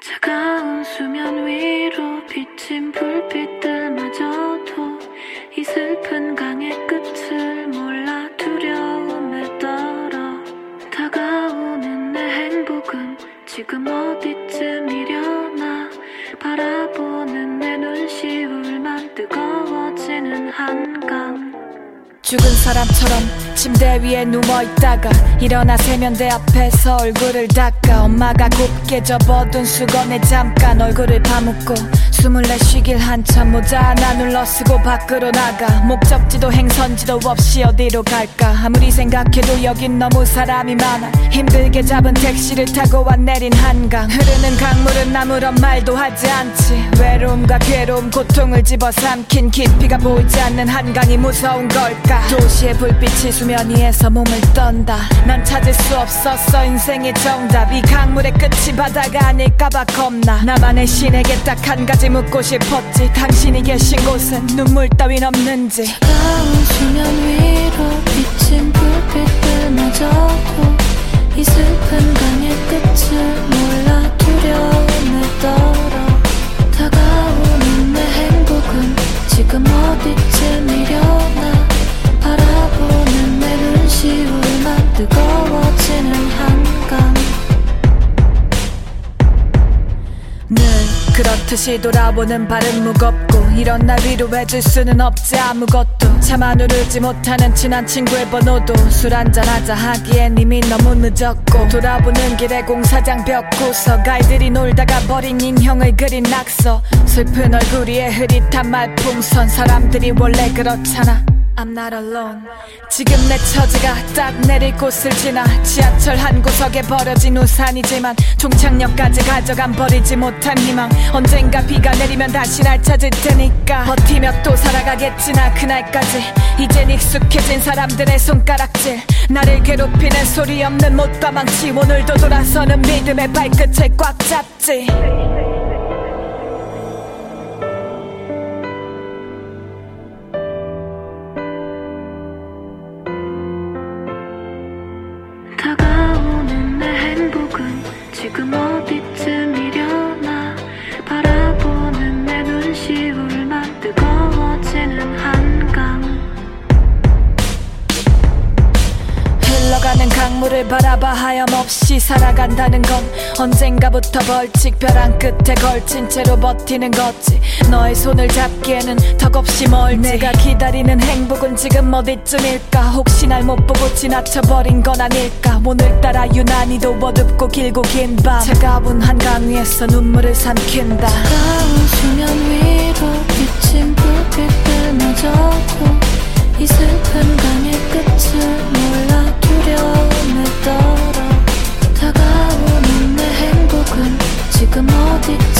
차가운 수면 위로 비친 불빛들마저도 이 슬픈 강의 끝을 몰라 두려움에 떨어. 다가오는 내 행복은 지금 어디쯤이려나. 바라보는 내 눈시울만 뜨거워지는 한강. 죽은 사람처럼 침대 위에 누워있다가 일어나 세면대 앞에서 얼굴을 닦아. 엄마가 곱게 접어둔 수건에 잠깐 얼굴을 파묻고 숨을 내쉬길 한참 모자 하나 눌러 쓰고 밖으로 나가. 목적지도 행선지도 없이 어디로 갈까. 아무리 생각해도 여긴 너무 사람이 많아. 힘들게 잡은 택시를 타고 와 내린 한강. 흐르는 강물은 아무런 말도 하지 않지. 외로움과 괴로움 고통을 집어삼킨 깊이가 보이지 않는 한강이 무서운 걸까. 도시의 불빛이 수면 위에서 몸을 떤다. 난 찾을 수 없었어 인생의 정답. 이 강물의 끝이 바다가 아닐까봐 겁나. 나만의 신에게 딱 한 가지 묻고 싶었지. 당신이 계신 곳은 눈물 따윈 없는지. 차가운 수면 위로 비친 불빛들마저도 이 슬픈 강의 끝을 몰라 두려움에 떨어. 다가오는 내 행복은 지금 어디쯤이려나. 바라보는 내 눈시울만 뜨거워지는 한강. 늘 그렇듯이 돌아보는 발은 무겁고 이런 날 위로해줄 수는 없지 아무것도. 차마 누르지 못하는 친한 친구의 번호도 술 한잔하자 하기엔 이미 너무 늦었고. 돌아보는 길에 공사장 벽 구석 아이들이 놀다가 버린 인형을 그린 낙서. 슬픈 얼굴 위에 흐릿한 말풍선. 사람들이 원래 그렇잖아. I'm not alone. 지금 내 처지가 딱 내릴 곳을 지나 지하철 한 구석에 버려진 우산이지만 종착역까지 가져간 버리지 못한 희망. 언젠가 비가 내리면 다시 날 찾을 테니까 버티며 또 살아가겠지 나 그날까지. 이젠 익숙해진 사람들의 손가락질. 나를 괴롭히는 소리 없는 못과 망치. 오늘도 돌아서는 믿음의 발끝을 꽉 잡지. 다가오는 내 행복은 지금 어디쯤이려나. 바라보는 내 눈시울만 뜨거워지는 한강. 흘러가는 강물을 바라봐 하염없이 살아간다는 건 언젠가부터 벌칙 벼랑 끝에 걸친 채로 버티는 거지. 너의 손을 잡기에는 턱없이 멀지. 내가 기다리는 행복은 지금 어디쯤일까. 혹시 날 못 보고 지나쳐버린 건 아닐까. 오늘따라 유난히도 어둡고 길고 긴 밤. 차가운 한강 위에서 눈물을 삼킨다. 차가운 수면 위로 비친 불빛들마저도 이 슬픈 강의 끝을 몰라 두려움에 떨어. 다가오는 내 행복은 지금 어디쯤